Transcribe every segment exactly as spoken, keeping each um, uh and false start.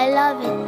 I love it.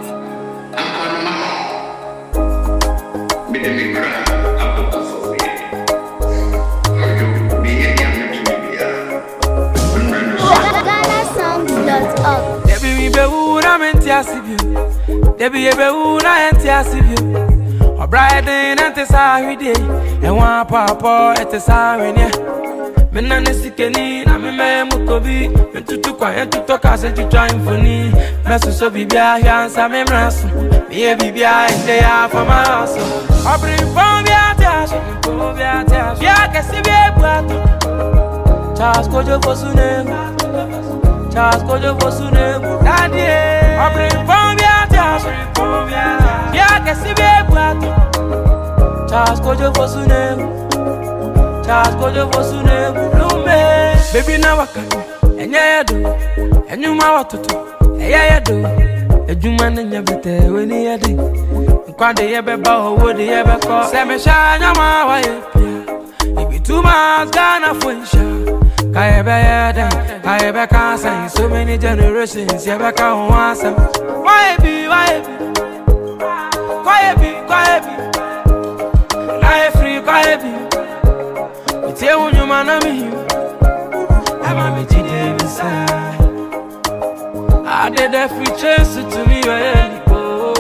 Ghana Songs dot org. Debi mi be una menti asibio. Debi e be una enti asibio. Obriding enti sahide. E wan papa eti sahwene. Mena ne sikeni na me me mukobi. Me tutu kwa en tuto kase chucha infoni. Me suso bibia hiansa me mrasu. Me e bibia ende ya for my house. Obri fon bia tiaso. Bia tiaso. Bia kesi bia buato. Charles Kojo Fosune. Charles Kojo Fosune. Daddy. Obri fon bia tiaso. Bia kesi bia buato. Charles Kojo Fosune. Charles Kojo Fosune. Lume. Baby na wakati. Enya yedo. Enyuma watoto. Eya yedo. Ejuma nenya bete weni yedi. Nkwade yebe ba owo de yebe ko. Se me sha nyama wa ye. Ibi too much Ghana funsha. Kayebe yeda. Kayebe kansa. So many generations yebe ka onwasa. Why be? Why be? Why be? Why be? Life free. Why be? It's you when you man of me. I'm a me jide beside. I did every chance to me where you go.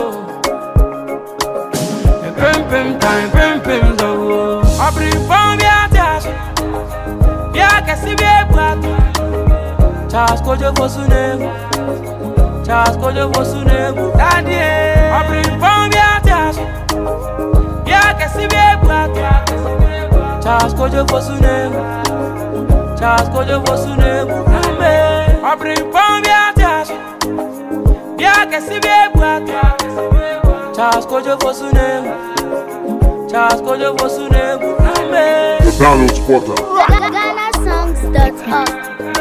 Pim pim time, pim pim do. I bring from your dash. Yeah, can see me buato. Charles Kojo Fosune. Charles Kojo Fosune. Daddy. I bring from your dash. Yeah, can see me buato. Charles Kojo Fosune. Charles Kojo Fosune. I bring from your dash. Yeah, can see me buato. Charles Kojo Fosune. Charles Kojo Fosune. The Download Spotter. Ghana Songs dot org.